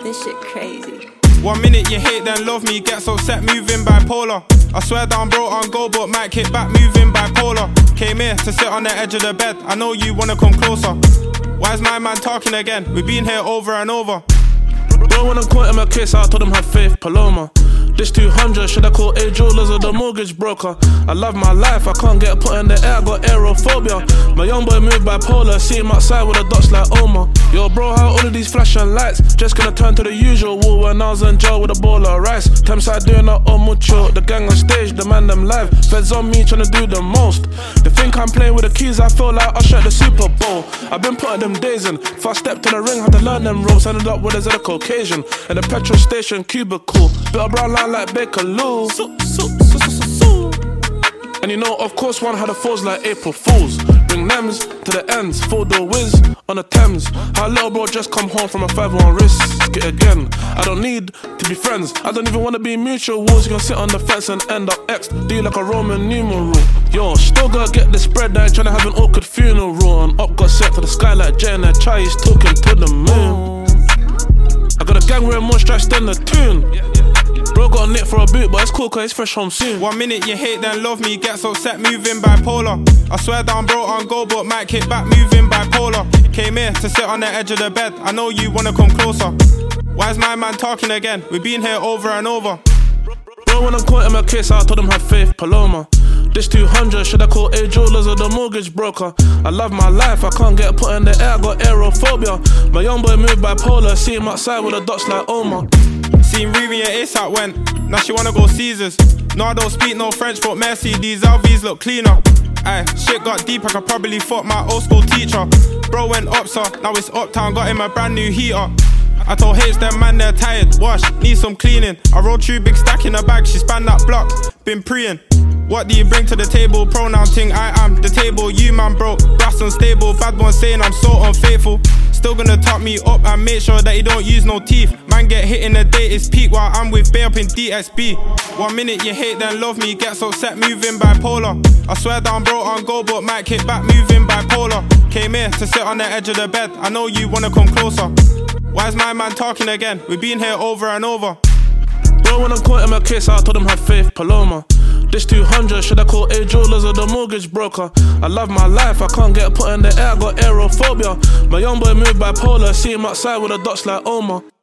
This shit crazy. 1 minute you hate then love me, gets upset moving bipolar. I swear down bro on go but might kick back moving bipolar. Came here to sit on the edge of the bed, I know you wanna come closer. Why is my man talking again? We've been here over and over. Bro, when I'm caught in my case, I told him have faith, Paloma. This 200, should I call A jewelers or the mortgage broker? I love my life, I can't get put in the air, I got aerophobia. My young boy moved bipolar, see him outside with the dots like Omar. Yo bro, how all of these flashing lights just gonna turn to the usual wall when I was in jail with a bowl of rice. Thameside doing that on mucho, the gang on stage, the man them live. Feds on me trying to do the most. They think I'm playing with the keys, I feel like I shot the Super Bowl. I've been putting them days in, if I stepped in the ring, had to learn them ropes. Ended up with a Zed Caucasian, at the petrol station cubicle. Built a brown line like Bakerloo. And you know, of course, one had the fours like April Fools. Bring nems to the ends, full door whiz on the Thames. How little bro just come home from a 5-1 risk it again. I don't need to be friends, I don't even wanna be mutual wars. You can sit on the fence and end up X, do you like a Roman numeral. Yo, still gotta get this bread, I ain't tryna have an awkward funeral. And up got set to the sky like Jay and that chai is talking to the moon. I got a gang wearing more stripes than the tune. Bro got a nick for a boot, but it's cool cause it's fresh home soon. 1 minute you hate then love me, gets upset moving bipolar. I swear down bro on go but might kick back moving bipolar. Came here to sit on the edge of the bed, I know you wanna come closer. Why is my man talking again? We've been here over and over. Bro, when I'm caught in my case, I told him have faith, Paloma. This 200, should I call A jewelers or the mortgage broker? I love my life, I can't get put in the air, I got aerophobia. My young boy moved bipolar, see him outside with the dots like Omar. Seen Riri and ASAP went, now she wanna go Caesars. No, I don't speak no French, but merci, these LVs look cleaner. Aye, shit got deep, I could probably fuck my old school teacher. Bro went up, so now it's uptown, got him a brand new heater. I told H them man they're tired, wash, need some cleaning. I rolled through big stack in the bag, she spanned that block, been preying. What do you bring to the table? Pronoun ting, I am the table. You man broke, brass unstable. Bad one saying I'm so unfaithful. Still gonna top me up and make sure that he don't use no teeth. Man get hit in the day, it's peak while I'm with Bay up in DXB. 1 minute you hate then love me, gets upset moving bipolar. I swear down bro on go but might kick back moving bipolar. Came here to sit on the edge of the bed, I know you wanna come closer. Why is my man talking again? We've been here over and over. Bro, when I'm caught in my case, I told him have faith, Paloma. This 200, should I call A jewelers or the mortgage broker? I love my life, I can't get put in the air, I got aerophobia. My young boy moved bipolar, see him outside with the dots like Omar.